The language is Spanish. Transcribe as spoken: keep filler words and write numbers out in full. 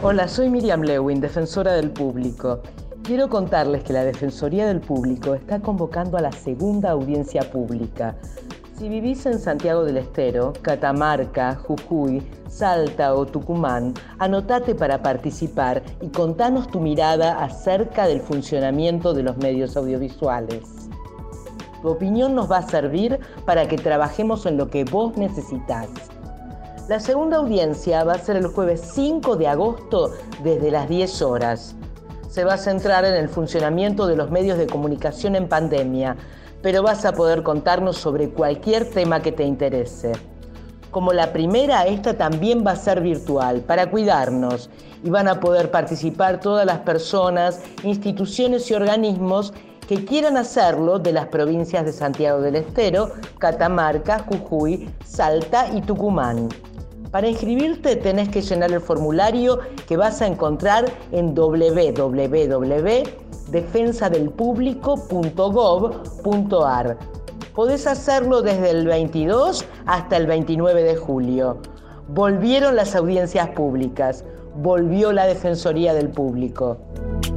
Hola, soy Miriam Lewin, defensora del público. Quiero contarles que la Defensoría del Público está convocando a la segunda audiencia pública. Si vivís en Santiago del Estero, Catamarca, Jujuy, Salta o Tucumán, anotate para participar y contanos tu mirada acerca del funcionamiento de los medios audiovisuales. Tu opinión nos va a servir para que trabajemos en lo que vos necesitás. La segunda audiencia va a ser el jueves cinco de agosto desde las diez horas. Se va a centrar en el funcionamiento de los medios de comunicación en pandemia, pero vas a poder contarnos sobre cualquier tema que te interese. Como la primera, esta también va a ser virtual para cuidarnos y van a poder participar todas las personas, instituciones y organismos que quieran hacerlo de las provincias de Santiago del Estero, Catamarca, Jujuy, Salta y Tucumán. Para inscribirte tenés que llenar el formulario que vas a encontrar en doble u doble u doble u punto defensa del público punto gov punto ar. Podés hacerlo desde el veintidós hasta el veintinueve de julio. Volvieron las audiencias públicas, volvió la Defensoría del Público.